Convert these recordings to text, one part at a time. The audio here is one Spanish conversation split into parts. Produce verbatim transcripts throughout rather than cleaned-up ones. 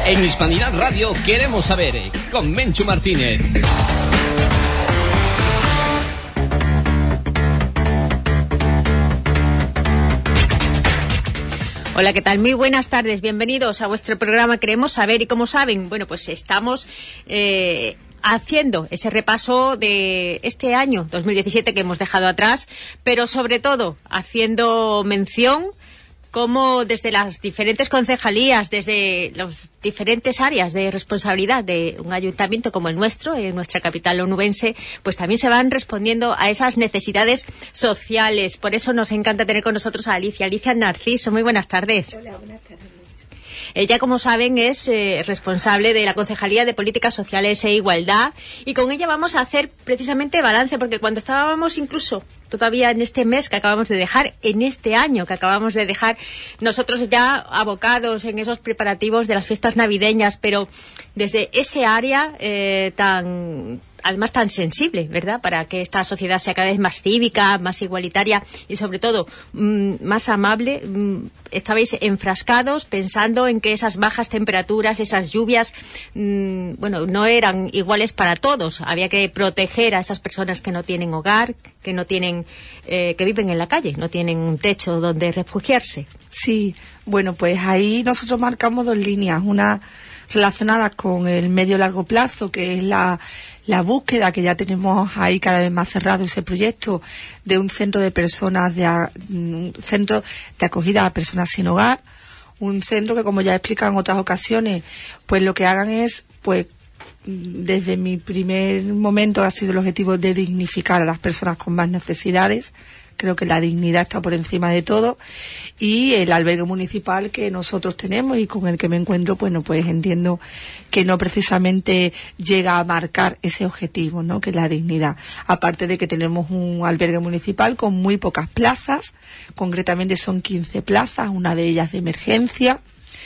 En Hispanidad Radio queremos saber, con Menchu Martínez. Hola, ¿qué tal? Muy buenas tardes, bienvenidos a vuestro programa Queremos Saber. Y como saben, bueno, pues estamos eh, haciendo ese repaso de este año dos mil diecisiete que hemos dejado atrás, pero sobre todo haciendo mención cómo desde las diferentes concejalías, desde las diferentes áreas de responsabilidad de un ayuntamiento como el nuestro, en nuestra capital onubense, pues también se van respondiendo a esas necesidades sociales. Por eso nos encanta tener con nosotros a Alicia, Alicia Narciso. Muy buenas tardes. Hola, buenas tardes. Ella, como saben, es eh, responsable de la Concejalía de Políticas Sociales e Igualdad, y con ella vamos a hacer precisamente balance, porque cuando estábamos incluso todavía en este mes que acabamos de dejar, en este año que acabamos de dejar, nosotros ya abocados en esos preparativos de las fiestas navideñas, pero desde ese área eh, tan... además tan sensible, ¿verdad?, para que esta sociedad sea cada vez más cívica, más igualitaria y sobre todo mmm, más amable. Mmm, estabais enfrascados pensando en que esas bajas temperaturas, esas lluvias, mmm, bueno, no eran iguales para todos. Había que proteger a esas personas que no tienen hogar, que no tienen, eh, que viven en la calle, no tienen un techo donde refugiarse. Sí, bueno, pues ahí nosotros marcamos dos líneas, una relacionadas con el medio-largo plazo, que es la, la búsqueda, que ya tenemos ahí cada vez más cerrado ese proyecto, de un centro de personas, de a, un centro de acogida a personas sin hogar, un centro que, como ya he explicado en otras ocasiones, pues lo que hagan es, pues desde mi primer momento ha sido el objetivo de dignificar a las personas con más necesidades. Creo que la dignidad está por encima de todo, y el albergue municipal que nosotros tenemos y con el que me encuentro, bueno, pues entiendo que no precisamente llega a marcar ese objetivo, ¿no?, que es la dignidad. Aparte de que tenemos un albergue municipal con muy pocas plazas, concretamente son quince plazas, una de ellas de emergencia,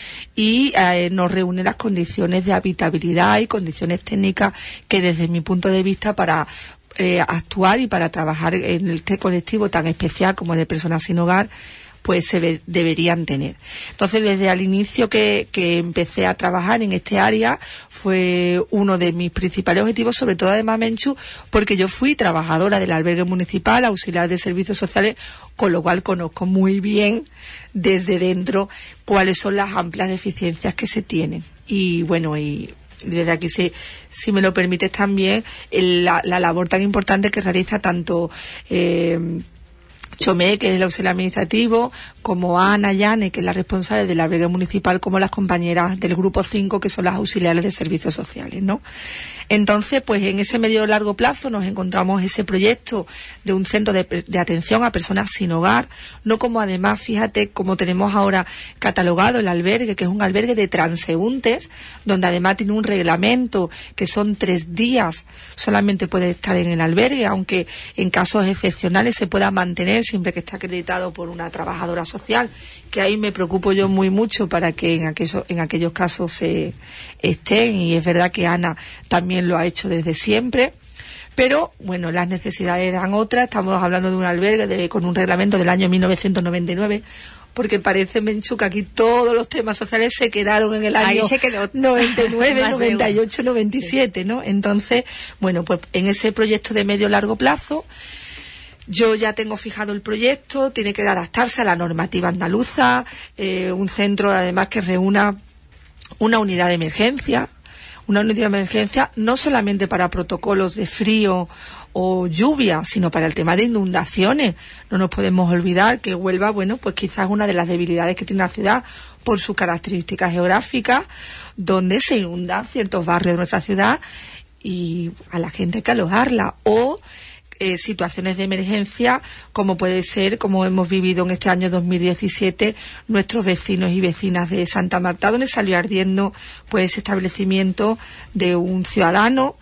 y eh, nos reúne las condiciones de habitabilidad y condiciones técnicas que, desde mi punto de vista, para Eh, actuar y para trabajar en este colectivo tan especial como de personas sin hogar, pues se ve, deberían tener. Entonces, desde el inicio que, que empecé a trabajar en este área, fue uno de mis principales objetivos, sobre todo además, Menchu, porque yo fui trabajadora del albergue municipal, auxiliar de servicios sociales, con lo cual conozco muy bien desde dentro cuáles son las amplias deficiencias que se tienen. Y bueno, y desde aquí, si, si me lo permites también, el, la, la labor tan importante que realiza tanto eh, Chomé, que es el auxiliar administrativo, como Ana Llane, que es la responsable del albergue municipal, como las compañeras del grupo cinco, que son las auxiliares de servicios sociales, ¿no? Entonces, pues en ese medio largo plazo nos encontramos ese proyecto de un centro de, de atención a personas sin hogar, no como, además, fíjate, como tenemos ahora catalogado el albergue, que es un albergue de transeúntes, donde además tiene un reglamento que son tres días, solamente puede estar en el albergue, aunque en casos excepcionales se pueda mantener siempre que esté acreditado por una trabajadora social, que ahí me preocupo yo muy mucho para que en aquellos, en aquellos casos se estén, y es verdad que Ana también lo ha hecho desde siempre. Pero, bueno, las necesidades eran otras. Estamos hablando de un albergue de, con un reglamento del año mil novecientos noventa y nueve, porque parece, Menchu, que aquí todos los temas sociales se quedaron en el año noventa y nueve, noventa y ocho, noventa y siete, sí. ¿No? Entonces, bueno, pues en ese proyecto de medio largo plazo, yo ya tengo fijado el proyecto, tiene que adaptarse a la normativa andaluza, eh, un centro además que reúna una unidad de emergencia, una unidad de emergencia no solamente para protocolos de frío o lluvia, sino para el tema de inundaciones. No nos podemos olvidar que Huelva, bueno, pues quizás una de las debilidades que tiene la ciudad por sus características geográficas, donde se inundan ciertos barrios de nuestra ciudad y a la gente hay que alojarla, o Eh, situaciones de emergencia, como puede ser, como hemos vivido en este año dos mil diecisiete, nuestros vecinos y vecinas de Santa Marta, donde salió ardiendo pues ese establecimiento de un ciudadano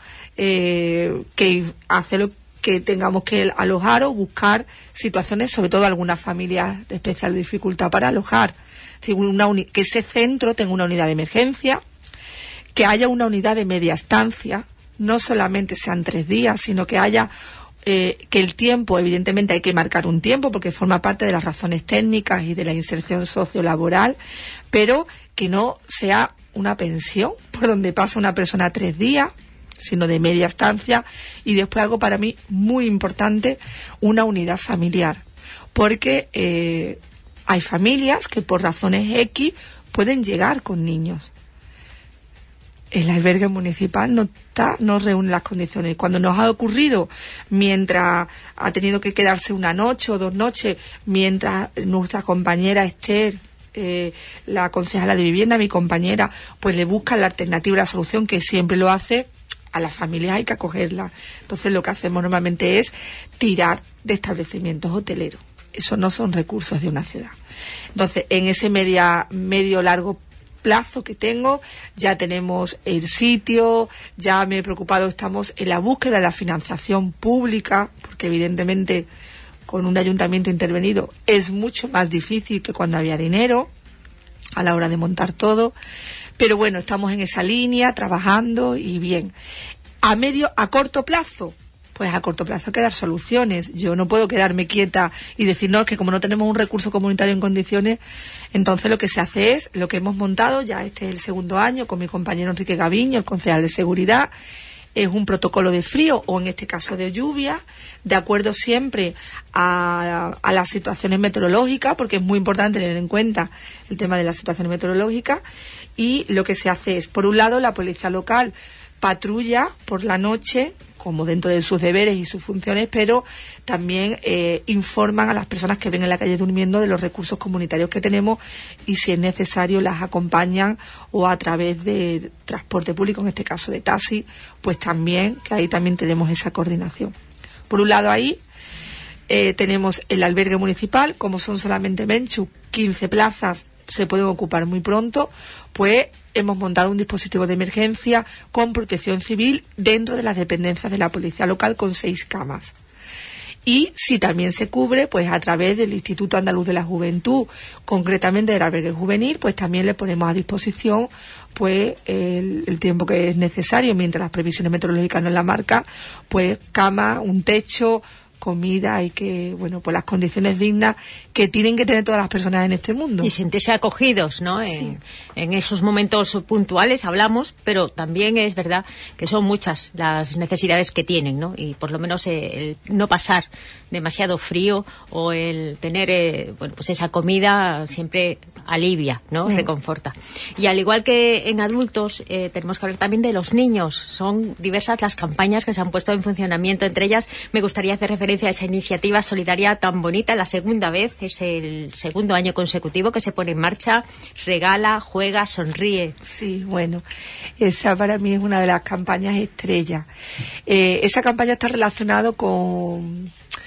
eh, que hace lo que tengamos que alojar o buscar situaciones, sobre todo algunas familias de especial dificultad para alojar. Es decir, una uni- que ese centro tenga una unidad de emergencia, que haya una unidad de media estancia, no solamente sean tres días, sino que haya Eh, que el tiempo, evidentemente hay que marcar un tiempo porque forma parte de las razones técnicas y de la inserción sociolaboral, pero que no sea una pensión por donde pasa una persona tres días, sino de media estancia, y después algo para mí muy importante, una unidad familiar, porque eh, hay familias que por razones X pueden llegar con niños. El albergue municipal no está, no reúne las condiciones. Cuando nos ha ocurrido, mientras ha tenido que quedarse una noche o dos noches, mientras nuestra compañera Esther, eh, la concejala de vivienda, mi compañera, pues le busca la alternativa, la solución, que siempre lo hace, a las familias hay que acogerla. Entonces lo que hacemos normalmente es tirar de establecimientos hoteleros. Eso no son recursos de una ciudad. Entonces, en ese media, medio largo plazo que tengo, ya tenemos el sitio, ya me he preocupado, estamos en la búsqueda de la financiación pública, porque evidentemente con un ayuntamiento intervenido es mucho más difícil que cuando había dinero a la hora de montar todo, pero bueno, estamos en esa línea, trabajando y bien. A medio, a corto plazo, pues a corto plazo hay que dar soluciones. Yo no puedo quedarme quieta y decir, no, es que como no tenemos un recurso comunitario en condiciones, entonces lo que se hace es, lo que hemos montado, ya este es el segundo año, con mi compañero Enrique Gaviño, el concejal de seguridad, es un protocolo de frío, o en este caso de lluvia, de acuerdo siempre a, a las situaciones meteorológicas, porque es muy importante tener en cuenta el tema de las situaciones meteorológicas, y lo que se hace es, por un lado, la policía local patrulla por la noche, como dentro de sus deberes y sus funciones, pero también eh, informan a las personas que ven en la calle durmiendo de los recursos comunitarios que tenemos, y si es necesario las acompañan, o a través de transporte público, en este caso de taxi, pues también, que ahí también tenemos esa coordinación. Por un lado ahí eh, tenemos el albergue municipal, como son solamente, Menchu, quince plazas, se pueden ocupar muy pronto, pues hemos montado un dispositivo de emergencia con protección civil dentro de las dependencias de la policía local, con seis camas. Y si también se cubre, pues a través del Instituto Andaluz de la Juventud, concretamente del albergue juvenil, pues también le ponemos a disposición pues el, el tiempo que es necesario, mientras las previsiones meteorológicas nos la marcan, pues cama, un techo, comida, y que, bueno, pues las condiciones dignas que tienen que tener todas las personas en este mundo. Y sentirse acogidos, ¿no? Sí. En, en esos momentos puntuales hablamos, pero también es verdad que son muchas las necesidades que tienen, ¿no? Y por lo menos el no pasar demasiado frío, o el tener, eh, bueno, pues esa comida siempre alivia, ¿no? Sí. Reconforta. Y al igual que en adultos, eh, tenemos que hablar también de los niños. Son diversas las campañas que se han puesto en funcionamiento. Entre ellas, me gustaría hacer referencia a esa iniciativa solidaria tan bonita. La segunda vez, es el segundo año consecutivo que se pone en marcha. Regala, juega, sonríe. Sí, bueno, esa para mí es una de las campañas estrellas. Eh, esa campaña está relacionada con...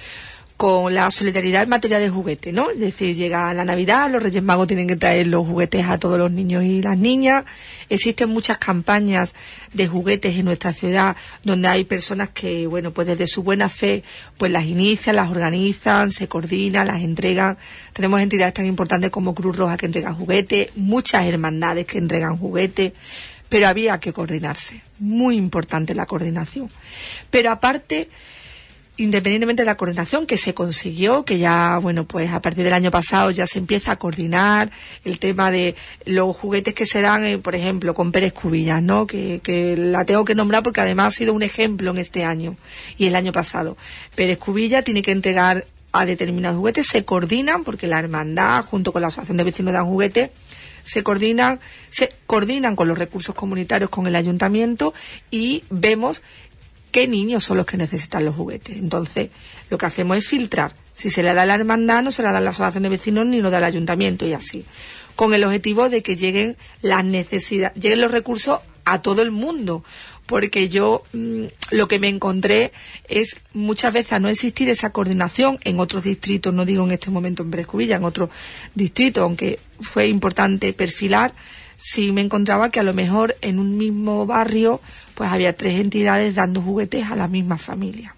con la solidaridad en materia de juguetes, ¿no? Es decir, llega la Navidad, los Reyes Magos tienen que traer los juguetes a todos los niños y las niñas. Existen muchas campañas de juguetes en nuestra ciudad, donde hay personas que, bueno, pues desde su buena fe, pues las inician, las organizan, se coordinan, las entregan. Tenemos entidades tan importantes como Cruz Roja, que entrega juguetes, muchas hermandades que entregan juguetes, pero había que coordinarse. Muy importante la coordinación. Pero aparte, independientemente de la coordinación que se consiguió, que ya, bueno, pues a partir del año pasado ya se empieza a coordinar el tema de los juguetes que se dan, eh, por ejemplo, con Pérez Cubillas, ¿no? Que, que la tengo que nombrar porque además ha sido un ejemplo en este año y el año pasado. Pérez Cubillas tiene que entregar a determinados juguetes, se coordinan, porque la hermandad, junto con la Asociación de Vecinos dan Juguetes, se coordinan, se coordinan con los recursos comunitarios, con el ayuntamiento, y vemos qué niños son los que necesitan los juguetes. Entonces, lo que hacemos es filtrar. Si se le da a la hermandad, no se le da a la asociación de vecinos ni lo da al ayuntamiento, y así. Con el objetivo de que lleguen las necesidades, lleguen los recursos a todo el mundo. Porque yo mmm, lo que me encontré es muchas veces a no existir esa coordinación en otros distritos, no digo en este momento en Pérez Cubillas, en otros distritos, aunque fue importante perfilar. Sí me encontraba que a lo mejor en un mismo barrio pues había tres entidades dando juguetes a la misma familia.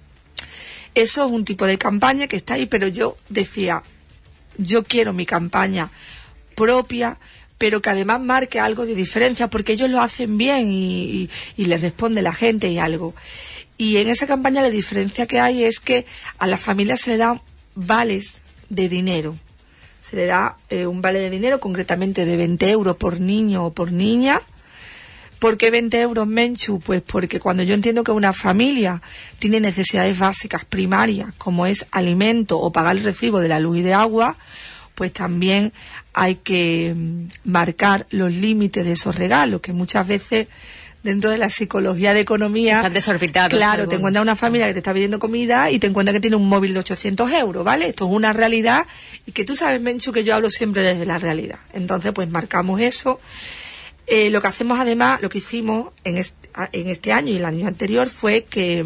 Eso es un tipo de campaña que está ahí, pero yo decía, yo quiero mi campaña propia, pero que además marque algo de diferencia, porque ellos lo hacen bien y, y, y les responde la gente y algo. Y en esa campaña la diferencia que hay es que a la familia se le dan vales de dinero. se le da eh, un vale de dinero, concretamente de veinte euros por niño o por niña. ¿Por qué veinte euros, Menchu? Pues porque cuando yo entiendo que una familia tiene necesidades básicas primarias, como es alimento o pagar el recibo de la luz y de agua, pues también hay que marcar los límites de esos regalos, que muchas veces dentro de la psicología de economía... Están desorbitados. Claro, algunos. te encuentras una familia que te está pidiendo comida y te encuentras que tiene un móvil de ochocientos euros, ¿vale? Esto es una realidad y que tú sabes, Menchu, que yo hablo siempre desde la realidad. Entonces, pues marcamos eso. Eh, lo que hacemos además, lo que hicimos en este, en este año y el año anterior fue que,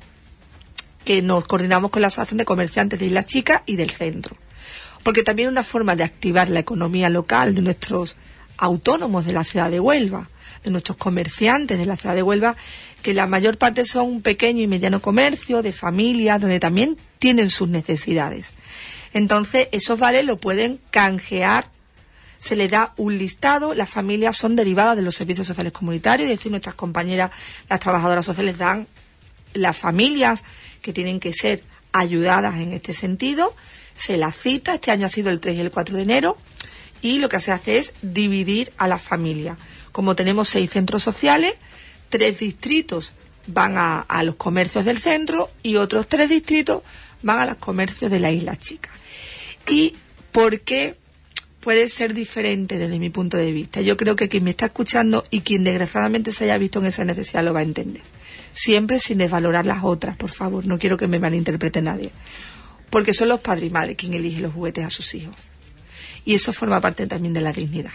que nos coordinamos con la Asociación de Comerciantes de Islas Chicas y del Centro. Porque también es una forma de activar la economía local de nuestros autónomos de la ciudad de Huelva, de nuestros comerciantes de la ciudad de Huelva, que la mayor parte son un pequeño y mediano comercio de familias, donde también tienen sus necesidades. Entonces, esos vales lo pueden canjear, se les da un listado, las familias son derivadas de los servicios sociales comunitarios, es decir, nuestras compañeras, las trabajadoras sociales, dan las familias que tienen que ser ayudadas en este sentido, se las cita, este año ha sido el tres y el cuatro de enero, y lo que se hace es dividir a las familias. Como tenemos seis centros sociales, tres distritos van a, a los comercios del centro y otros tres distritos van a los comercios de la Isla Chica. ¿Y por qué puede ser diferente desde mi punto de vista? Yo creo que quien me está escuchando y quien desgraciadamente se haya visto en esa necesidad lo va a entender. Siempre sin desvalorar las otras, por favor, no quiero que me malinterprete nadie. Porque son los padres y madres quien eligen los juguetes a sus hijos. Y eso forma parte también de la dignidad.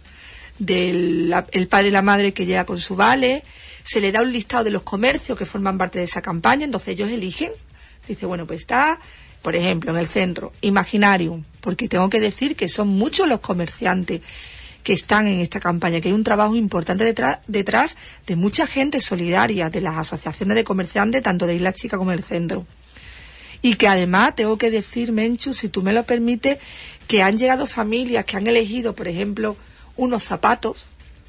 Del la, el padre y la madre que llega con su vale, se le da un listado de los comercios que forman parte de esa campaña, entonces ellos eligen. Dice, bueno, pues está, por ejemplo, en el centro, Imaginarium, porque tengo que decir que son muchos los comerciantes que están en esta campaña, que hay un trabajo importante detrás, detrás de mucha gente solidaria, de las asociaciones de comerciantes, tanto de Isla Chica como del centro. Y que además tengo que decir, Menchu, si tú me lo permites, que han llegado familias que han elegido, por ejemplo, unos zapatos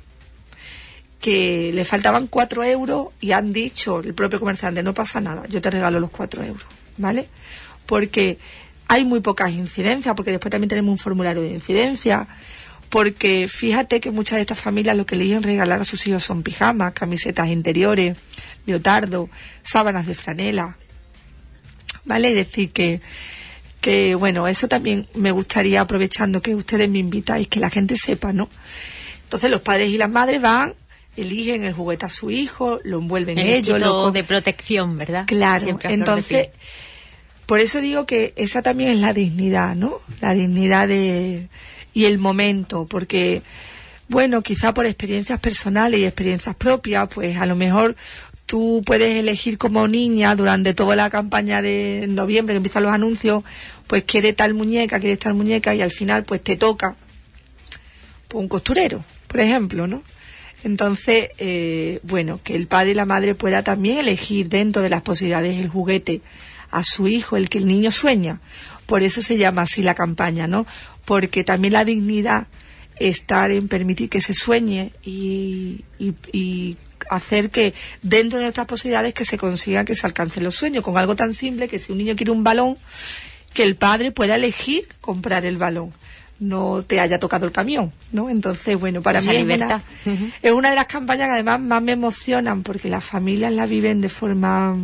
que le faltaban cuatro euros y han dicho, el propio comerciante, no pasa nada, yo te regalo los cuatro euros, ¿vale? Porque hay muy pocas incidencias, porque después también tenemos un formulario de incidencia, porque fíjate que muchas de estas familias lo que eligen regalar a sus hijos son pijamas, camisetas interiores, leotardo, sábanas de franela, ¿vale? Es decir, que, que, bueno, eso también me gustaría, aprovechando que ustedes me invitáis, que la gente sepa, ¿no? Entonces los padres y las madres van, eligen el juguete a su hijo, lo envuelven el ellos. Lo de protección, ¿verdad? Claro, entonces, por eso digo que esa también es la dignidad, ¿no? La dignidad de y el momento, porque, bueno, quizá por experiencias personales y experiencias propias, pues a lo mejor tú puedes elegir como niña durante toda la campaña de noviembre, que empiezan los anuncios, pues quiere tal muñeca, quiere tal muñeca, y al final pues te toca pues, un costurero, por ejemplo, ¿no? Entonces, eh, bueno, que el padre y la madre pueda también elegir dentro de las posibilidades el juguete a su hijo, el que el niño sueña. Por eso se llama así la campaña, ¿no? Porque también la dignidad está en permitir que se sueñe y, y, y hacer que dentro de nuestras posibilidades que se consiga que se alcancen los sueños, con algo tan simple que si un niño quiere un balón, que el padre pueda elegir comprar el balón, no te haya tocado el camión, ¿no? Entonces, bueno, para Esa mí es libertad. una, uh-huh. es una de las campañas que además más me emocionan, porque las familias la viven de forma...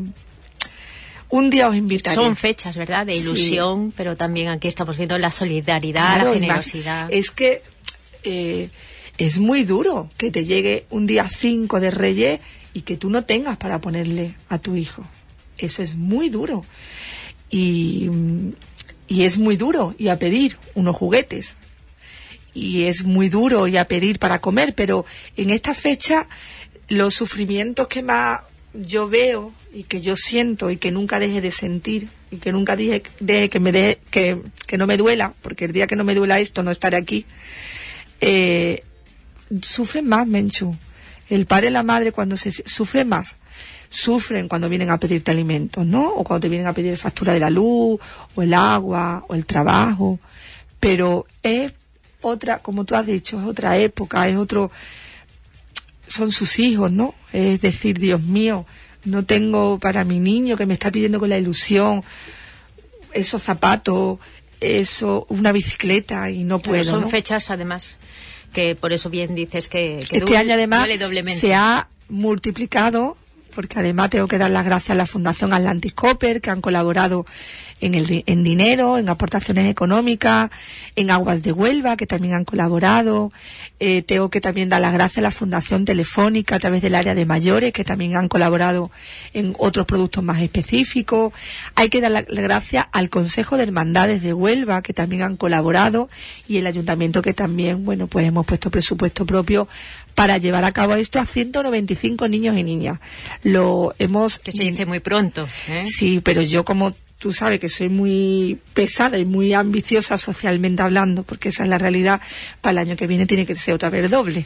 Un día os invitaré. Son fechas, ¿verdad? De ilusión, sí. Pero también aquí estamos viendo la solidaridad, claro, la generosidad. Es que eh, es muy duro que te llegue un día cinco de Reyes y que tú no tengas para ponerle a tu hijo. Eso es muy duro. Y, y es muy duro ir a pedir unos juguetes. Y es muy duro ir a pedir para comer, pero en esta fecha los sufrimientos que más yo veo y que yo siento y que nunca deje de sentir y que nunca deje, deje que me deje, que, que no me duela, porque el día que no me duela esto no estaré aquí, eh, sufren más, Menchu. El padre y la madre cuando se sufren más, sufren cuando vienen a pedirte alimentos, ¿no? O cuando te vienen a pedir factura de la luz, o el agua, o el trabajo, pero es otra, como tú has dicho, es otra época, es otro, son sus hijos, ¿no? Es decir, Dios mío, no tengo para mi niño que me está pidiendo con la ilusión esos zapatos, eso, una bicicleta y no puedo. Claro, son ¿no? fechas, además, que por eso bien dices que, que este duele, año además duele doblemente. Se ha multiplicado, porque además tengo que dar las gracias a la Fundación Atlantis Copper, que han colaborado en, el, en dinero, en aportaciones económicas, en Aguas de Huelva, que también han colaborado. Eh, tengo que también dar las gracias a la Fundación Telefónica a través del área de mayores, que también han colaborado en otros productos más específicos. Hay que dar las gracias al Consejo de Hermandades de Huelva, que también han colaborado, y el Ayuntamiento, que también, bueno, pues hemos puesto presupuesto propio para llevar a cabo esto a ciento noventa y cinco niños y niñas. Lo hemos... Que se dice muy pronto, ¿eh? Sí, pero yo, como tú sabes, que soy muy pesada y muy ambiciosa socialmente hablando, porque esa es la realidad, para el año que viene tiene que ser otra vez doble.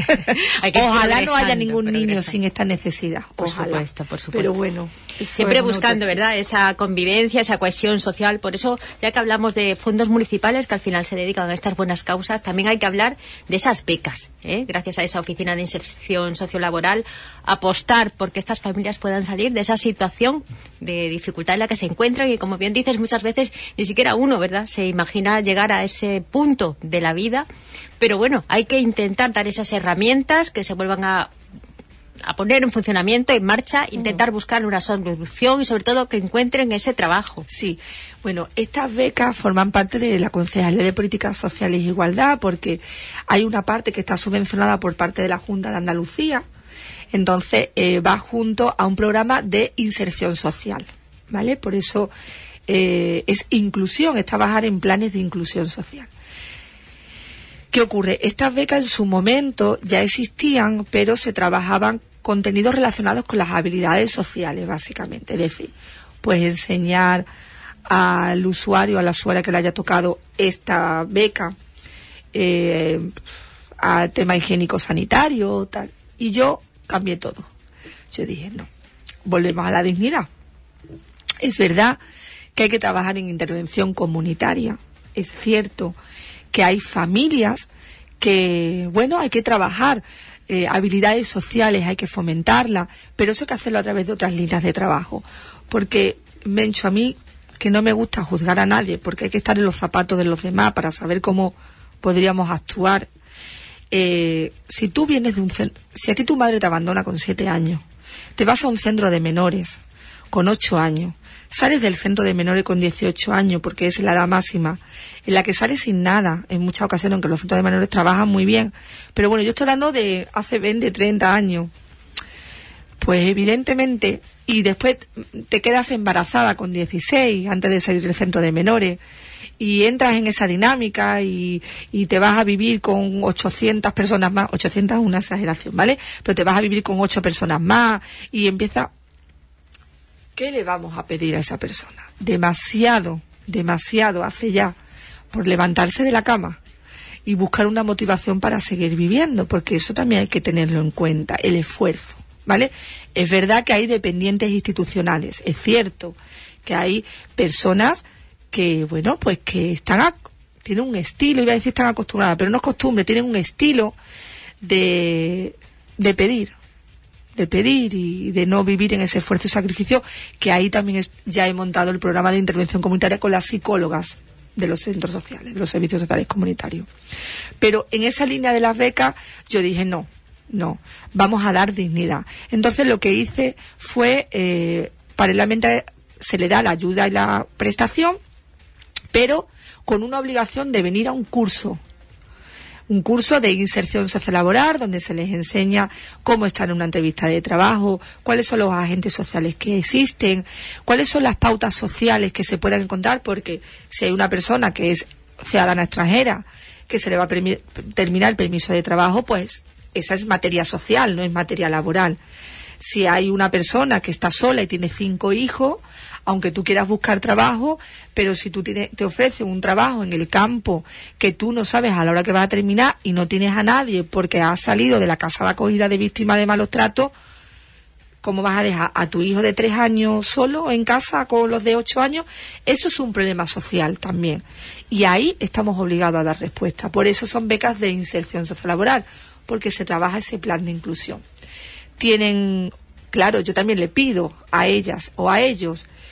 Ojalá no haya ningún niño sin esta necesidad. Por Ojalá. supuesto, por supuesto. Pero bueno, siempre buscando, ¿verdad?, esa convivencia, esa cohesión social. Por eso, ya que hablamos de fondos municipales que al final se dedican a estas buenas causas, también hay que hablar de esas becas, ¿eh? Gracias a esa oficina de inserción sociolaboral, apostar porque estas familias puedan salir de esa situación de dificultad en la que se encuentran, y como bien dices, muchas veces ni siquiera uno, ¿verdad?, se imagina llegar a ese punto de la vida. Pero bueno, hay que intentar dar esas herramientas que se vuelvan a a poner en funcionamiento, en marcha, intentar buscar una solución y sobre todo que encuentren ese trabajo. Sí, bueno, estas becas forman parte de la Concejalía de Políticas Sociales e Igualdad, porque hay una parte que está subvencionada por parte de la Junta de Andalucía, entonces eh, va junto a un programa de inserción social, ¿vale? Por eso eh, es inclusión, es trabajar en planes de inclusión social. ¿Qué ocurre? Estas becas en su momento ya existían, pero se trabajaban contenidos relacionados con las habilidades sociales, básicamente. Es decir, pues enseñar al usuario, a la usuaria que le haya tocado esta beca, eh, al tema higiénico-sanitario, tal. Y yo cambié todo. Yo dije, no, volvemos a la dignidad. Es verdad que hay que trabajar en intervención comunitaria. Es cierto que hay familias que, bueno, hay que trabajar eh, habilidades sociales, hay que fomentarlas, pero eso hay que hacerlo a través de otras líneas de trabajo. Porque, Mencho, a mí, que no me gusta juzgar a nadie, porque hay que estar en los zapatos de los demás para saber cómo podríamos actuar. Eh, si tú vienes de un centro, si a ti tu madre te abandona con siete años, te vas a un centro de menores con ocho años, sales del centro de menores con dieciocho años, porque es la edad máxima, en la que sales sin nada, en muchas ocasiones, aunque los centros de menores trabajan muy bien. Pero bueno, yo estoy hablando de hace veinte, treinta años. Pues evidentemente, y después te quedas embarazada con dieciséis, antes de salir del centro de menores, y entras en esa dinámica y, y te vas a vivir con ochocientas personas más, ochocientas es una exageración, ¿vale? Pero te vas a vivir con ocho personas más, y empieza... ¿Qué le vamos a pedir a esa persona? Demasiado, demasiado hace ya por levantarse de la cama y buscar una motivación para seguir viviendo, porque eso también hay que tenerlo en cuenta, el esfuerzo, ¿vale? Es verdad que hay dependientes institucionales, es cierto que hay personas que, bueno, pues que están a, tienen un estilo, iba a decir están acostumbradas, pero no es costumbre, tienen un estilo de, de pedir. de pedir y de no vivir en ese esfuerzo y sacrificio, que ahí también es, ya he montado el programa de intervención comunitaria con las psicólogas de los centros sociales, de los servicios sociales comunitarios. Pero en esa línea de las becas yo dije no, no, vamos a dar dignidad. Entonces lo que hice fue, eh, paralelamente se le da la ayuda y la prestación, pero con una obligación de venir a un curso. Un curso de inserción sociolaboral donde se les enseña cómo estar en una entrevista de trabajo, cuáles son los agentes sociales que existen, cuáles son las pautas sociales que se puedan encontrar, porque si hay una persona que es ciudadana extranjera, que se le va a permi- terminar el permiso de trabajo, pues esa es materia social, no es materia laboral. Si hay una persona que está sola y tiene cinco hijos, aunque tú quieras buscar trabajo, pero si tú tienes, te ofrecen un trabajo en el campo que tú no sabes a la hora que vas a terminar y no tienes a nadie porque has salido de la casa de acogida de víctimas de malos tratos, ¿cómo vas a dejar a tu hijo de tres años solo en casa con los de ocho años? Eso es un problema social también. Y ahí estamos obligados a dar respuesta. Por eso son becas de inserción sociolaboral, porque se trabaja ese plan de inclusión. Tienen, claro, yo también le pido a ellas o a ellos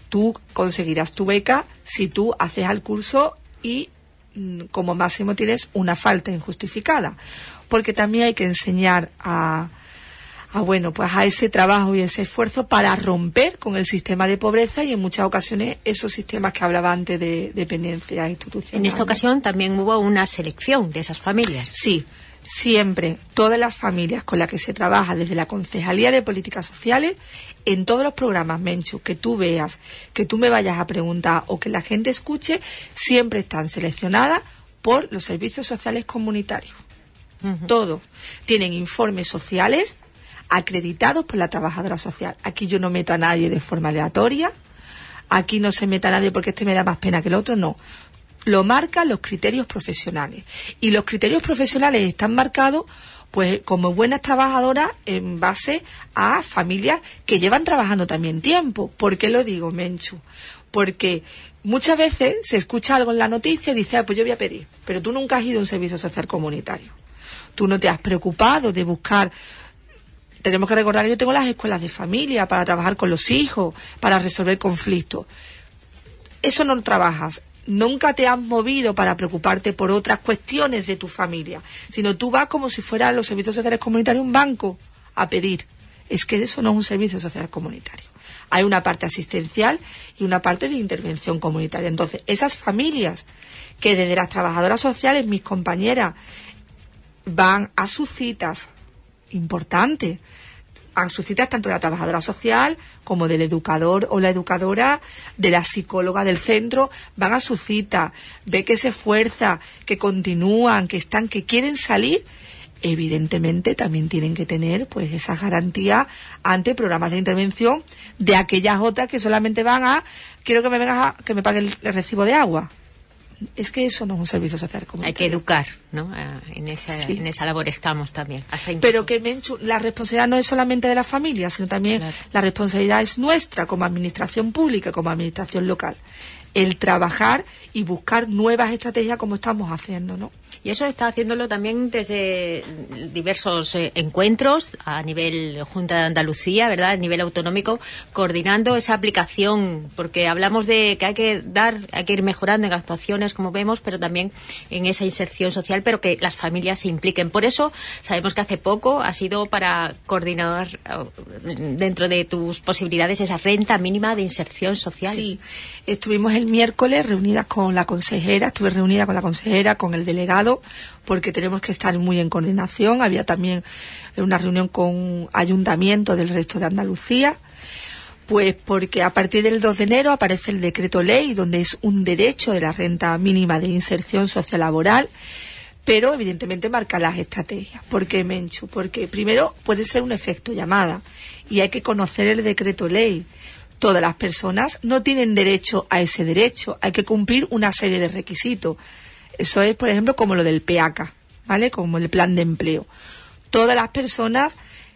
tú conseguirás tu beca si tú haces el curso y mm, como máximo tienes una falta injustificada. Porque también hay que enseñar a, a, bueno, pues a ese trabajo y ese esfuerzo para romper con el sistema de pobreza y en muchas ocasiones esos sistemas que hablaba antes de dependencia institucional. En esta ocasión también hubo una selección de esas familias. Sí. Siempre, todas las familias con las que se trabaja desde la Concejalía de Políticas Sociales, en todos los programas, Menchu, que tú veas, que tú me vayas a preguntar o que la gente escuche, siempre están seleccionadas por los servicios sociales comunitarios. Uh-huh. Todos tienen informes sociales acreditados por la trabajadora social. Aquí yo no meto a nadie de forma aleatoria, aquí no se mete a nadie porque este me da más pena que el otro, no. Lo marcan los criterios profesionales. Y los criterios profesionales están marcados, pues, como buenas trabajadoras en base a familias que llevan trabajando también tiempo. ¿Por qué lo digo, Menchu? Porque muchas veces se escucha algo en la noticia y dice, ah, pues yo voy a pedir. Pero tú nunca has ido a un servicio social comunitario. Tú no te has preocupado de buscar. Tenemos que recordar que yo tengo las escuelas de familia para trabajar con los hijos, para resolver conflictos. Eso no trabajas. Nunca te has movido para preocuparte por otras cuestiones de tu familia, sino tú vas como si fueran los servicios sociales comunitarios un banco a pedir. Es que eso no es un servicio social comunitario. Hay una parte asistencial y una parte de intervención comunitaria. Entonces, esas familias que desde las trabajadoras sociales, mis compañeras, van a sus citas importantes, a sus citas tanto de la trabajadora social como del educador o la educadora, de la psicóloga del centro, van a su cita, ve que se esfuerza, que continúan, que están, que quieren salir, evidentemente también tienen que tener pues esas garantías ante programas de intervención de aquellas otras que solamente van a quiero que me vengas a que me pague el, el recibo de agua. Es que eso no es un servicio social comunitario. Hay que educar, ¿no? En esa, sí. en esa labor estamos también. Hasta Pero que Menchu, la responsabilidad no es solamente de la familia, sino también claro. La responsabilidad es nuestra como administración pública, como administración local. El trabajar y buscar nuevas estrategias como estamos haciendo, ¿no? Y eso está haciéndolo también desde diversos eh, encuentros a nivel Junta de Andalucía, ¿verdad? A nivel autonómico, coordinando esa aplicación, porque hablamos de que hay que dar, hay que ir mejorando en actuaciones, como vemos, pero también en esa inserción social, pero que las familias se impliquen. Por eso, sabemos que hace poco ha sido para coordinar dentro de tus posibilidades esa renta mínima de inserción social. Sí, estuvimos el miércoles reunidas con la consejera, estuve reunida con la consejera, con el delegado, porque tenemos que estar muy en coordinación. Había también una reunión con ayuntamientos del resto de Andalucía, pues porque a partir del dos de enero aparece el decreto ley, donde es un derecho de la renta mínima de inserción sociolaboral, pero evidentemente marca las estrategias. ¿Por qué, Menchu? Porque primero puede ser un efecto llamada y hay que conocer el decreto ley. Todas las personas no tienen derecho a ese derecho, hay que cumplir una serie de requisitos. Eso es, por ejemplo, como lo del P A C A, ¿vale? Como el plan de empleo. Todas las personas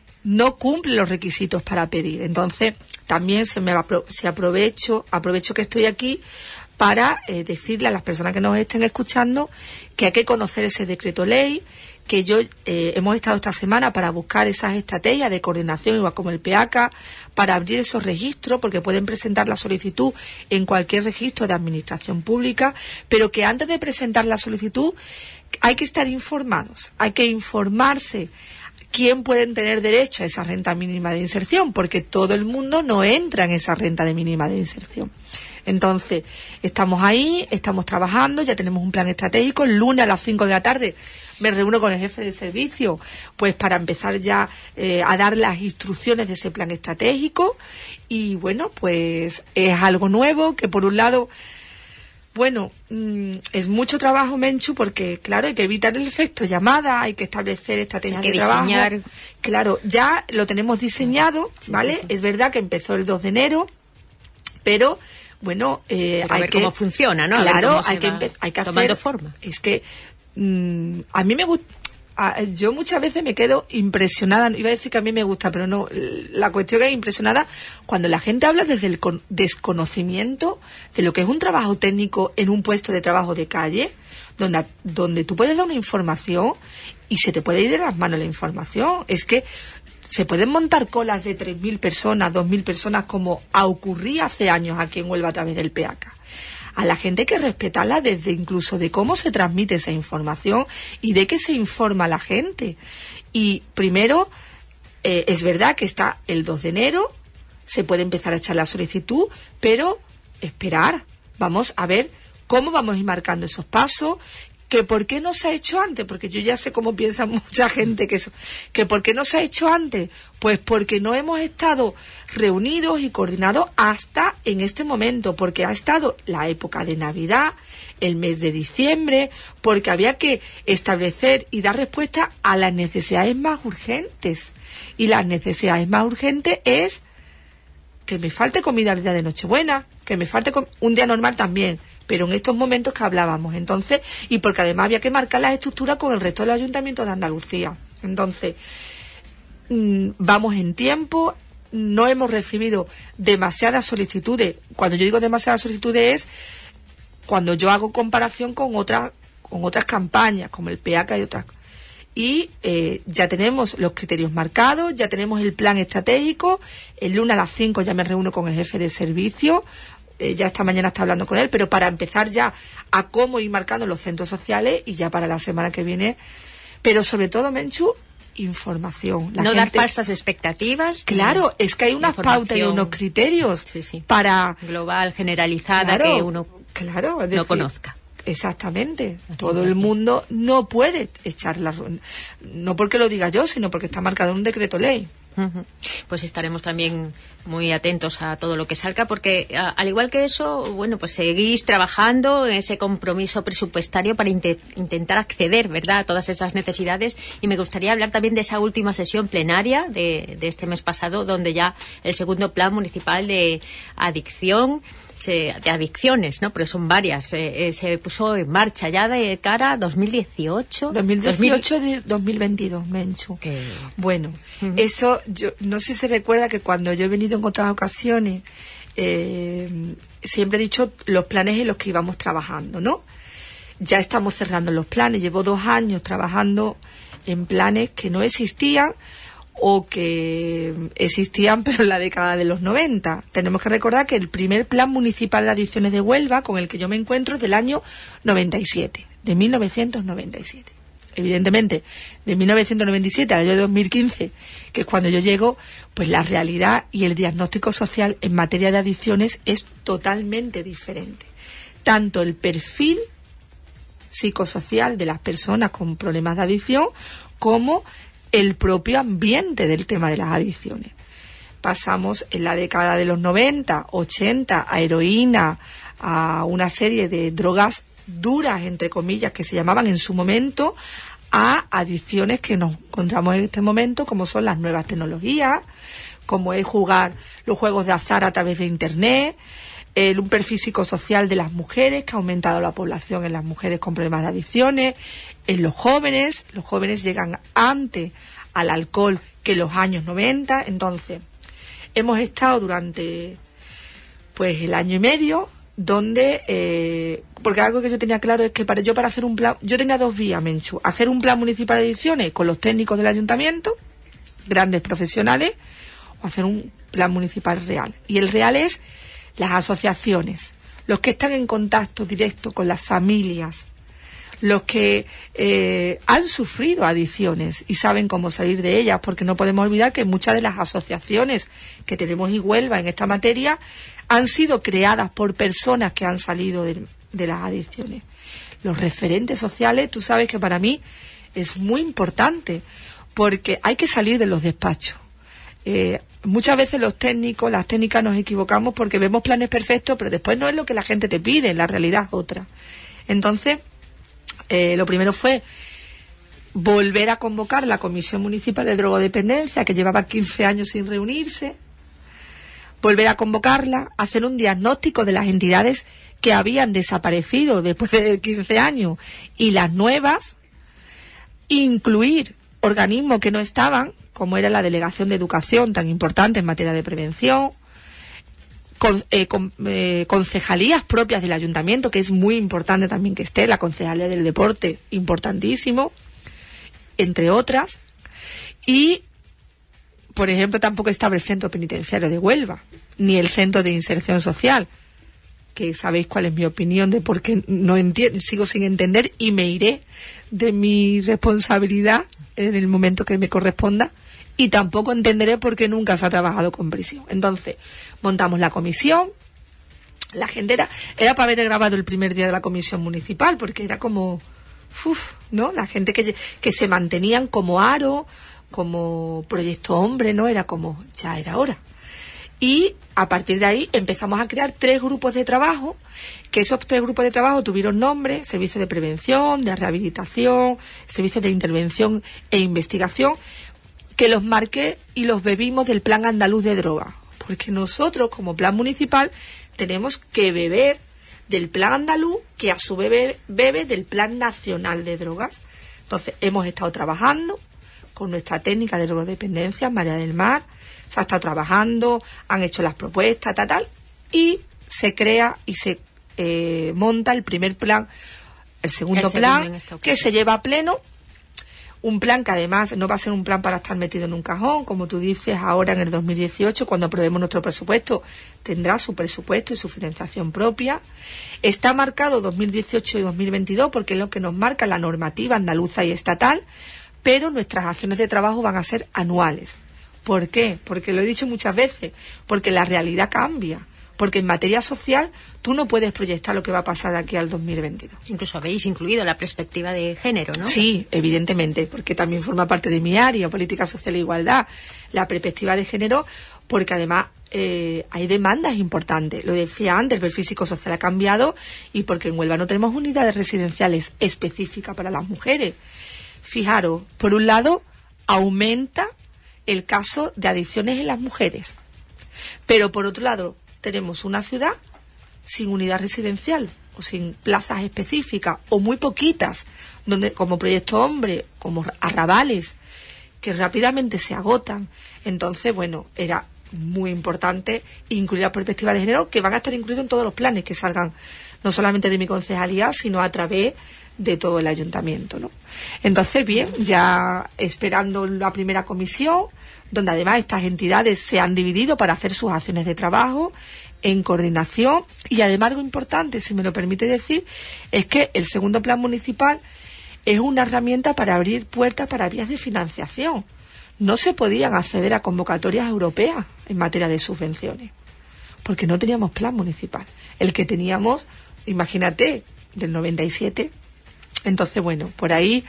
no cumplen los requisitos para pedir. Entonces, también se me va, se aprovecho, aprovecho que estoy aquí para eh, decirle a las personas que nos estén escuchando que hay que conocer ese decreto ley, que yo eh, hemos estado esta semana para buscar esas estrategias de coordinación, igual como el P A C A, para abrir esos registros, porque pueden presentar la solicitud en cualquier registro de administración pública, pero que antes de presentar la solicitud hay que estar informados, hay que informarse quién pueden tener derecho a esa renta mínima de inserción, porque todo el mundo no entra en esa renta de mínima de inserción. Entonces, estamos ahí, estamos trabajando, ya tenemos un plan estratégico. El lunes a las cinco de la tarde me reúno con el jefe de servicio, pues para empezar ya eh, a dar las instrucciones de ese plan estratégico. Y bueno, pues es algo nuevo que por un lado, bueno, mmm, es mucho trabajo, Menchu, porque claro, hay que evitar el efecto llamada, hay que establecer estrategias hay que de trabajo. Diseñar. Claro, ya lo tenemos diseñado, sí, ¿vale? Sí, sí. Es verdad que empezó el dos de enero, pero bueno, eh, Pero hay ver que cómo funciona, ¿no? Claro, hay que, empe- hay que hacer. Tomando forma. Es que mmm, a mí me gusta. Yo muchas veces me quedo impresionada. Iba a decir que a mí me gusta, pero no. La cuestión es impresionada cuando la gente habla desde el con- desconocimiento de lo que es un trabajo técnico en un puesto de trabajo de calle, donde donde tú puedes dar una información y se te puede ir de las manos la información. Es que se pueden montar colas de tres mil personas, dos mil personas, como ocurría hace años aquí en Huelva a través del P A C A. A la gente hay que respetarla desde incluso de cómo se transmite esa información y de qué se informa a la gente. Y primero, eh, es verdad que está el dos de enero, se puede empezar a echar la solicitud, pero esperar, vamos a ver cómo vamos a ir marcando esos pasos, que por qué no se ha hecho antes, porque yo ya sé cómo piensa mucha gente que eso, que por qué no se ha hecho antes, pues porque no hemos estado reunidos y coordinados hasta en este momento, porque ha estado la época de Navidad, el mes de diciembre, porque había que establecer y dar respuesta a las necesidades más urgentes, y las necesidades más urgentes es que me falte comida el día de Nochebuena, que me falte com- un día normal también, pero en estos momentos que hablábamos, entonces, y porque además había que marcar las estructuras con el resto de los ayuntamientos de Andalucía. Entonces, mmm, vamos en tiempo, no hemos recibido demasiadas solicitudes. Cuando yo digo demasiadas solicitudes es cuando yo hago comparación con otras con otras campañas, como el P A C A y otras. Y eh, ya tenemos los criterios marcados, ya tenemos el plan estratégico. El lunes a las cinco ya me reúno con el jefe de servicio. Eh, ya esta mañana está hablando con él, pero para empezar ya a cómo ir marcando los centros sociales y ya para la semana que viene. Pero sobre todo, Menchu, información. La no gente, dar falsas expectativas. Claro, es que hay unas pautas y unos criterios sí, sí. para... global, generalizada, claro, que uno claro, es decir, no conozca. Exactamente. Todo el mundo no puede echar la... No porque lo diga yo, sino porque está marcado en un decreto ley. Uh-huh. Pues estaremos también muy atentos a todo lo que salga, porque a, al igual que eso, bueno, pues seguís trabajando en ese compromiso presupuestario para inte- intentar acceder, ¿verdad?, a todas esas necesidades. Y me gustaría hablar también de esa última sesión plenaria de, de este mes pasado, donde ya el segundo plan municipal de adicción Se, de adicciones, ¿no? Pero son varias. Eh, eh, se puso en marcha ya de cara a dos mil dieciocho. dos mil dieciocho, dos mil veintidós, Menchu. Que... Bueno, uh-huh. eso, yo no sé si se recuerda que cuando yo he venido en otras ocasiones, eh, siempre he dicho los planes en los que íbamos trabajando, ¿no? Ya estamos cerrando los planes. Llevo dos años trabajando en planes que no existían, o que existían pero en la década de los noventa. Tenemos que recordar que el primer plan municipal de adicciones de Huelva, con el que yo me encuentro, es del año noventa y siete, de mil novecientos noventa y siete. Evidentemente, de mil novecientos noventa y siete al año dos mil quince, que es cuando yo llego, pues la realidad y el diagnóstico social en materia de adicciones es totalmente diferente. Tanto el perfil psicosocial de las personas con problemas de adicción como el propio ambiente del tema de las adicciones. Pasamos en la década de los noventa, ochenta a heroína, a una serie de drogas duras, entre comillas, que se llamaban en su momento, a adicciones que nos encontramos en este momento, como son las nuevas tecnologías, como es jugar los juegos de azar a través de Internet, el, un perfil psicosocial de las mujeres, que ha aumentado la población en las mujeres con problemas de adicciones, en los jóvenes, los jóvenes llegan antes al alcohol que en los años noventa, entonces hemos estado durante pues el año y medio donde, eh, porque algo que yo tenía claro es que para yo para hacer un plan, yo tenía dos vías, Menchu, hacer un plan municipal de adicciones con los técnicos del ayuntamiento, grandes profesionales, o hacer un plan municipal real. Y el real es las asociaciones, los que están en contacto directo con las familias, los que eh, han sufrido adicciones y saben cómo salir de ellas, porque no podemos olvidar que muchas de las asociaciones que tenemos en Huelva en esta materia han sido creadas por personas que han salido de, de las adicciones. Los referentes sociales, tú sabes que para mí es muy importante, porque hay que salir de los despachos. Eh, muchas veces los técnicos, las técnicas nos equivocamos porque vemos planes perfectos, pero después no es lo que la gente te pide, la realidad es otra. Entonces, Eh, lo primero fue volver a convocar la Comisión Municipal de Drogodependencia, que llevaba quince años sin reunirse, volver a convocarla, hacer un diagnóstico de las entidades que habían desaparecido después de quince años y las nuevas, incluir organismos que no estaban, como era la Delegación de Educación, tan importante en materia de prevención, Con, eh, con, eh, concejalías propias del ayuntamiento, que es muy importante también que esté, la concejalía del deporte, importantísimo, entre otras, y por ejemplo, tampoco estaba el Centro Penitenciario de Huelva, ni el Centro de Inserción Social, que sabéis cuál es mi opinión de por qué no entiendo, sigo sin entender y me iré de mi responsabilidad en el momento que me corresponda, y tampoco entenderé por qué nunca se ha trabajado con prisión. Entonces, montamos la comisión, la gente era, era para haber grabado el primer día de la comisión municipal, porque era como, uf, ¿no? La gente que, que se mantenían como aro, como proyecto hombre, ¿no? Era como, ya era hora. Y a partir de ahí empezamos a crear tres grupos de trabajo, que esos tres grupos de trabajo tuvieron nombre: servicio de prevención, de rehabilitación, servicio de intervención e investigación, que los marqué y los bebimos del Plan Andaluz de Drogas, porque nosotros como plan municipal tenemos que beber del Plan Andaluz, que a su vez bebe, bebe del Plan Nacional de Drogas. Entonces hemos estado trabajando con nuestra técnica de drogodependencia, María del Mar. Se ha estado trabajando, han hecho las propuestas, tal, tal, y se crea y se eh, monta el primer plan, el segundo, el segundo plan, que se lleva a pleno. Un plan que además no va a ser un plan para estar metido en un cajón, como tú dices, ahora en el dos mil dieciocho, cuando aprobemos nuestro presupuesto, tendrá su presupuesto y su financiación propia. Está marcado dos mil dieciocho y dos mil veintidós porque es lo que nos marca la normativa andaluza y estatal, pero nuestras acciones de trabajo van a ser anuales. ¿Por qué? Porque lo he dicho muchas veces, porque la realidad cambia. Porque en materia social tú no puedes proyectar lo que va a pasar de aquí al dos mil veintidós. Incluso habéis incluido la perspectiva de género, ¿no? Sí, evidentemente, porque también forma parte de mi área, política social e igualdad. La perspectiva de género, porque además eh, hay demandas importantes. Lo decía antes, el perfil psicosocial ha cambiado, y porque en Huelva no tenemos unidades residenciales específicas para las mujeres. Fijaros, por un lado, aumenta el caso de adicciones en las mujeres, pero por otro lado tenemos una ciudad sin unidad residencial o sin plazas específicas o muy poquitas, donde como Proyecto Hombre, como arrabales que rápidamente se agotan. Entonces, bueno, era muy importante incluir la perspectiva de género, que van a estar incluidos en todos los planes que salgan, no solamente de mi concejalía, sino a través de todo el ayuntamiento, ¿no? Entonces, bien, ya esperando la primera comisión, donde además estas entidades se han dividido para hacer sus acciones de trabajo en coordinación. Y además, algo importante, si me lo permite decir, es que el segundo plan municipal es una herramienta para abrir puertas para vías de financiación. No se podían acceder a convocatorias europeas en materia de subvenciones, porque no teníamos plan municipal. El que teníamos, imagínate, del noventa y siete. Entonces, bueno, por ahí,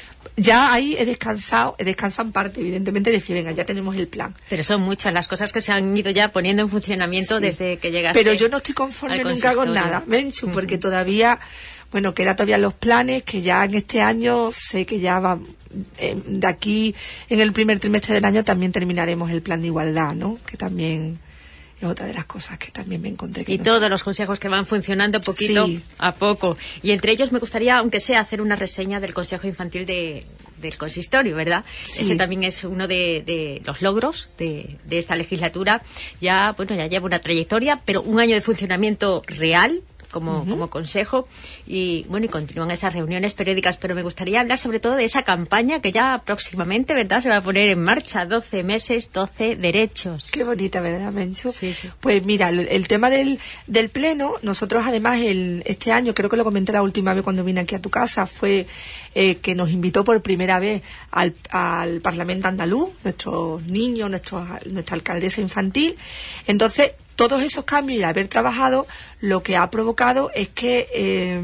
ya ahí he descansado, he descansado en parte, evidentemente, de decir, venga, ya tenemos el plan. Pero son muchas las cosas que se han ido ya poniendo en funcionamiento, sí, desde que llegaste. Pero yo no estoy conforme nunca con nada, Menchu, uh-huh. porque todavía, bueno, queda todavía los planes, que ya en este año, sé que ya va, eh, de aquí, en el primer trimestre del año, también terminaremos el plan de igualdad, ¿no? Que también es otra de las cosas que también me encontré. Que y no todos está. los consejos que van funcionando poquito sí. a poco. Y entre ellos me gustaría, aunque sea, hacer una reseña del Consejo Infantil de, del Consistorio, ¿verdad? Sí. Ese también es uno de, de los logros de, de esta legislatura. Ya, bueno, ya lleva una trayectoria, pero un año de funcionamiento real, como, uh-huh. como consejo, y bueno, y continúan esas reuniones periódicas, pero me gustaría hablar sobre todo de esa campaña que ya próximamente, ¿verdad?, se va a poner en marcha. doce meses, doce derechos. Qué bonita, ¿verdad, Menchu? Sí, sí. Pues mira, el, el tema del, del pleno, nosotros además el, este año, creo que lo comenté la última vez cuando vine aquí a tu casa, fue eh, que nos invitó por primera vez al, al Parlamento andaluz, nuestros niños, nuestros, nuestra alcaldesa infantil. Entonces, todos esos cambios y haber trabajado, lo que ha provocado es que eh,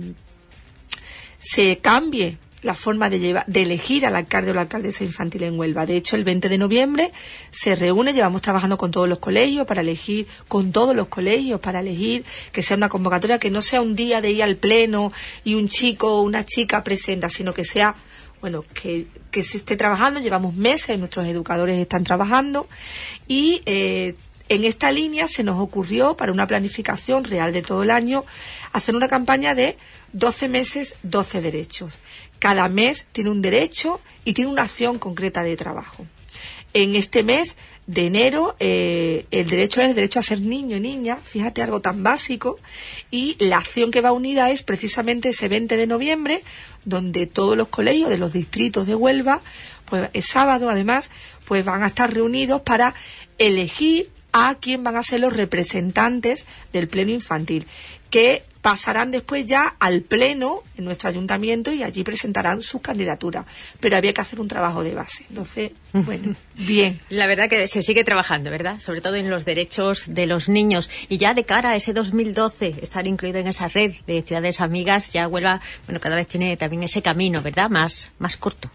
se cambie la forma de, llevar, de elegir al alcalde o la alcaldesa infantil en Huelva. De hecho, el veinte de noviembre se reúne, llevamos trabajando con todos los colegios para elegir, con todos los colegios para elegir, que sea una convocatoria, que no sea un día de ir al pleno y un chico o una chica presenta, sino que sea, bueno, que, que se esté trabajando. Llevamos meses, nuestros educadores están trabajando y eh, en esta línea se nos ocurrió, para una planificación real de todo el año, hacer una campaña de doce meses, doce derechos. Cada mes tiene un derecho y tiene una acción concreta de trabajo. En este mes de enero, eh, el derecho es el derecho a ser niño y niña, fíjate, algo tan básico, y la acción que va unida es precisamente ese veinte de noviembre, donde todos los colegios de los distritos de Huelva, pues es sábado además, pues van a estar reunidos para elegir a quién van a ser los representantes del pleno infantil, que pasarán después ya al pleno en nuestro ayuntamiento y allí presentarán sus candidaturas. Pero había que hacer un trabajo de base. Entonces, bueno, bien. La verdad que se sigue trabajando, ¿verdad? Sobre todo en los derechos de los niños. Y ya de cara a ese dos mil doce, estar incluido en esa red de ciudades amigas, ya Huelva, bueno, cada vez tiene también ese camino, ¿verdad? Más, más corto.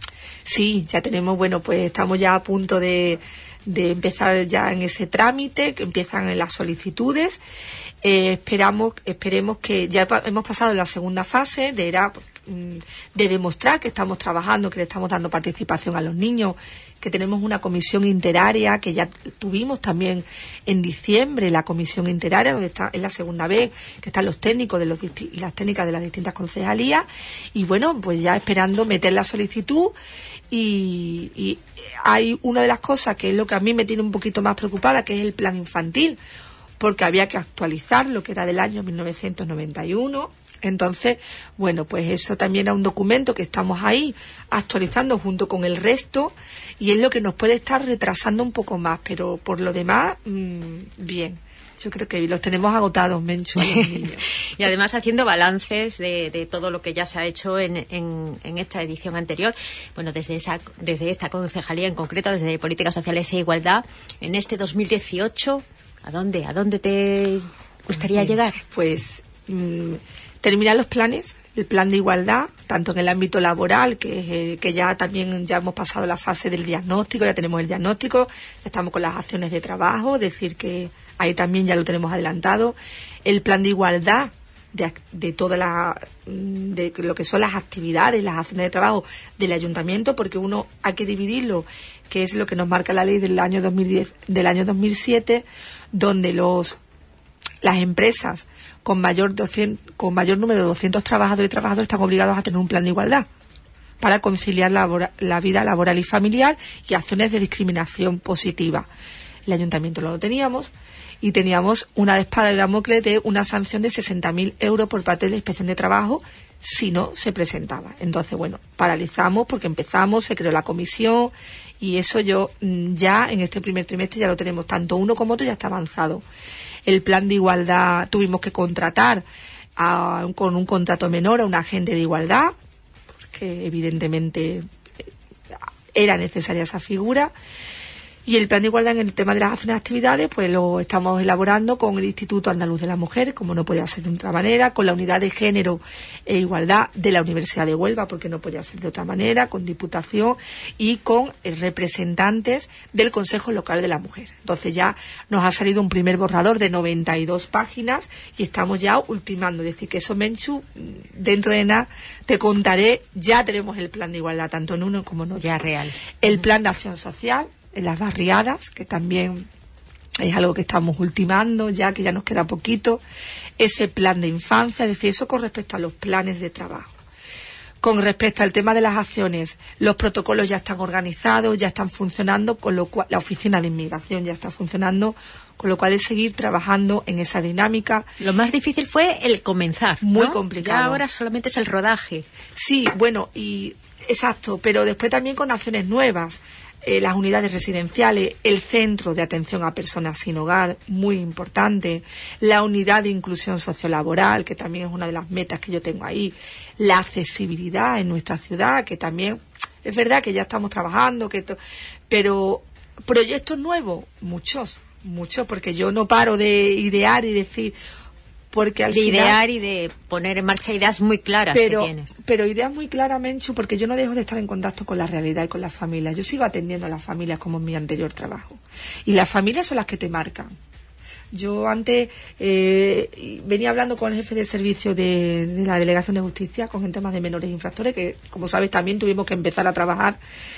Sí, ya tenemos, bueno, pues estamos ya a punto de, de empezar ya en ese trámite, que empiezan en las solicitudes. Eh, esperamos, esperemos que ya hemos pasado la segunda fase de era de demostrar que estamos trabajando, que le estamos dando participación a los niños, que tenemos una comisión interaria que ya tuvimos también en diciembre, la comisión interaria, donde está, es la segunda vez que están los técnicos de los y las técnicas de las distintas concejalías, y bueno, pues ya esperando meter la solicitud. Y, y hay una de las cosas que es lo que a mí me tiene un poquito más preocupada, que es el plan infantil, porque había que actualizar lo que era del año mil novecientos noventa y uno. Entonces, bueno, pues eso también es un documento que estamos ahí actualizando junto con el resto, y es lo que nos puede estar retrasando un poco más, pero por lo demás, mmm, bien. Yo creo que los tenemos agotados, Menchu, a los niños. Y además haciendo balances de, de todo lo que ya se ha hecho en, en, en esta edición anterior. Bueno, desde esa desde esta concejalía en concreto, desde Políticas Sociales e Igualdad, en este dos mil dieciocho, ¿a dónde? ¿A dónde te gustaría Bien, llegar? Pues mmm, terminar los planes, el plan de igualdad, tanto en el ámbito laboral, que, eh, que ya también ya hemos pasado la fase del diagnóstico, ya tenemos el diagnóstico, estamos con las acciones de trabajo, decir que ahí también ya lo tenemos adelantado. El plan de igualdad de, de toda la de lo que son las actividades, las acciones de trabajo del ayuntamiento, porque uno hay que dividirlo, que es lo que nos marca la ley del año dos mil diez, del año dos mil siete, donde los las empresas con mayor doscientos, con mayor número de doscientos trabajadores y trabajadoras están obligados a tener un plan de igualdad para conciliar la, la vida laboral y familiar y acciones de discriminación positiva. El ayuntamiento no lo teníamos, y teníamos una espada de Damocles de una sanción de sesenta mil euros por parte de la Inspección de Trabajo si no se presentaba. Entonces, bueno, paralizamos porque empezamos, se creó la comisión, y eso yo ya en este primer trimestre ya lo tenemos, tanto uno como otro ya está avanzado. El plan de igualdad tuvimos que contratar a, con un contrato menor a un agente de igualdad, porque evidentemente era necesaria esa figura. Y el plan de igualdad en el tema de las acciones de actividades, pues lo estamos elaborando con el Instituto Andaluz de la Mujer, como no podía ser de otra manera, con la Unidad de Género e Igualdad de la Universidad de Huelva, porque no podía ser de otra manera, con Diputación y con representantes del Consejo Local de la Mujer. Entonces ya nos ha salido un primer borrador de noventa y dos páginas y estamos ya ultimando. Es decir, que eso, Menchu, dentro de nada te contaré, ya tenemos el plan de igualdad, tanto en uno como en otro. Ya real. El plan de acción social, en las barriadas, que también es algo que estamos ultimando ya, que ya nos queda poquito, ese plan de infancia, es decir, eso con respecto a los planes de trabajo. Con respecto al tema de las acciones, los protocolos ya están organizados, ya están funcionando, con lo cual la oficina de inmigración ya está funcionando, con lo cual es seguir trabajando en esa dinámica. Lo más difícil fue el comenzar, muy ¿no? complicado. Ya ahora solamente es el rodaje. Sí, bueno, y exacto, pero después también con acciones nuevas. Eh, las unidades residenciales, el centro de atención a personas sin hogar, muy importante, la unidad de inclusión sociolaboral, que también es una de las metas que yo tengo ahí, la accesibilidad en nuestra ciudad, que también es verdad que ya estamos trabajando, que to- pero proyectos nuevos, muchos, muchos, porque yo no paro de idear y decir, porque al de final, idear y de poner en marcha ideas muy claras pero, que tienes. Pero ideas muy claras, Menchu, porque yo no dejo de estar en contacto con la realidad y con las familias. Yo sigo atendiendo a las familias como en mi anterior trabajo. Y las familias son las que te marcan. Yo antes eh, venía hablando con el jefe de servicio de, de la Delegación de Justicia con temas de menores infractores, que como sabes también tuvimos que empezar a trabajar,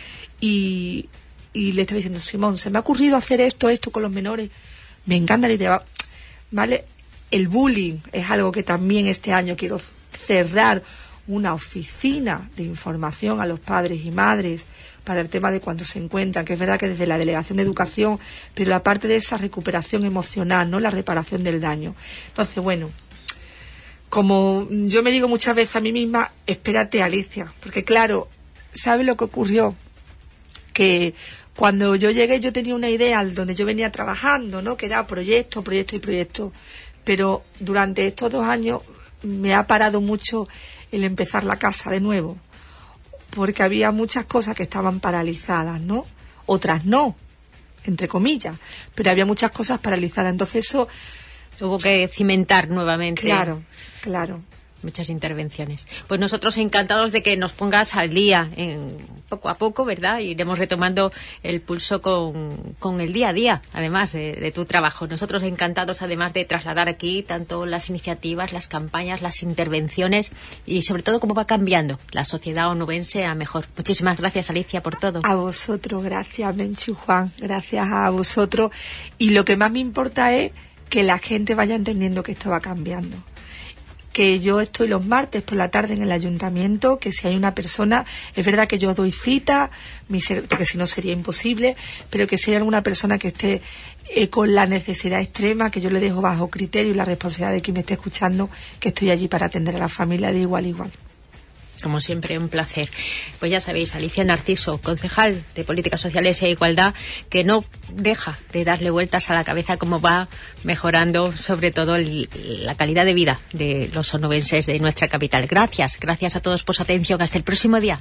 y, y le estaba diciendo, Simón, se me ha ocurrido hacer esto, esto con los menores. Me encanta la idea, ¿vale? El bullying es algo que también este año quiero cerrar una oficina de información a los padres y madres para el tema de cuando se encuentran, que es verdad que desde la Delegación de Educación, pero la parte de esa recuperación emocional, ¿no? La reparación del daño. Entonces, bueno, como yo me digo muchas veces a mí misma, espérate, Alicia, porque claro, ¿sabes lo que ocurrió? Que cuando yo llegué yo tenía una idea donde yo venía trabajando, ¿no? Que era proyecto, proyecto y proyecto, pero durante estos dos años me ha parado mucho el empezar la casa de nuevo, porque había muchas cosas que estaban paralizadas, ¿no? Otras no, entre comillas, pero había muchas cosas paralizadas. Entonces eso... Hubo que cimentar nuevamente. Claro, claro. Muchas intervenciones. Pues nosotros encantados de que nos pongas al día, en, poco a poco, ¿verdad? Iremos retomando el pulso con, con el día a día, además de, de tu trabajo. Nosotros encantados, además de trasladar aquí tanto las iniciativas, las campañas, las intervenciones y sobre todo cómo va cambiando la sociedad onubense a mejor. Muchísimas gracias, Alicia, por todo. A vosotros, gracias, Menchu, Juan, gracias a vosotros. Y lo que más me importa es que la gente vaya entendiendo que esto va cambiando. Que yo estoy los martes por la tarde en el ayuntamiento, que si hay una persona, es verdad que yo doy cita, mi, porque si no sería imposible, pero que si hay alguna persona que esté eh, con la necesidad extrema, que yo le dejo bajo criterio y la responsabilidad de quien me esté escuchando, que estoy allí para atender a la familia de igual a igual. Como siempre, un placer. Pues ya sabéis, Alicia Narciso, concejal de Políticas Sociales e Igualdad, que no deja de darle vueltas a la cabeza cómo va mejorando, sobre todo, el, la calidad de vida de los onubenses de nuestra capital. Gracias, gracias a todos por su atención. Hasta el próximo día.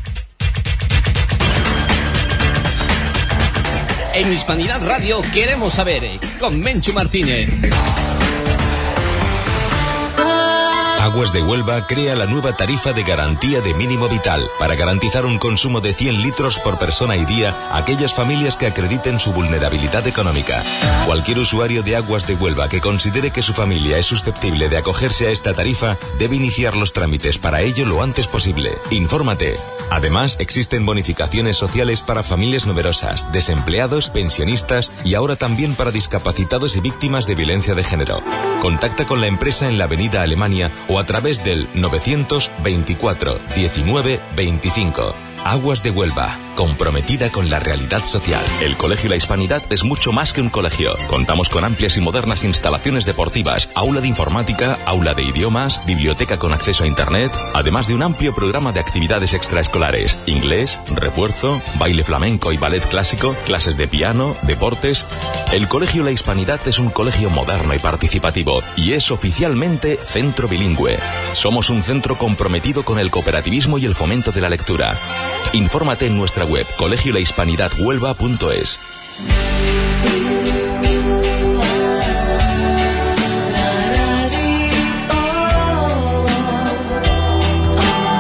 En Hispanidad Radio queremos saber, con Menchu Martínez. Aguas de Huelva crea la nueva tarifa de garantía de mínimo vital para garantizar un consumo de cien litros por persona y día a aquellas familias que acrediten su vulnerabilidad económica. Cualquier usuario de Aguas de Huelva que considere que su familia es susceptible de acogerse a esta tarifa debe iniciar los trámites para ello lo antes posible. Infórmate. Además, existen bonificaciones sociales para familias numerosas, desempleados, pensionistas y ahora también para discapacitados y víctimas de violencia de género. Contacta con la empresa en la Avenida Alemania o a través del novecientos veinticuatro diecinueve veinticinco. Aguas de Huelva, comprometida con la realidad social. El Colegio La Hispanidad es mucho más que un colegio. Contamos con amplias y modernas instalaciones deportivas, aula de informática, aula de idiomas, biblioteca con acceso a internet, además de un amplio programa de actividades extraescolares, inglés, refuerzo, baile flamenco y ballet clásico, clases de piano, deportes. El Colegio La Hispanidad es un colegio moderno y participativo y es oficialmente centro bilingüe. Somos un centro comprometido con el cooperativismo y el fomento de la lectura. Infórmate en nuestra web colegio la hispanidad huelva punto es.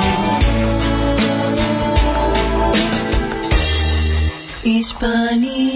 Hispanidad.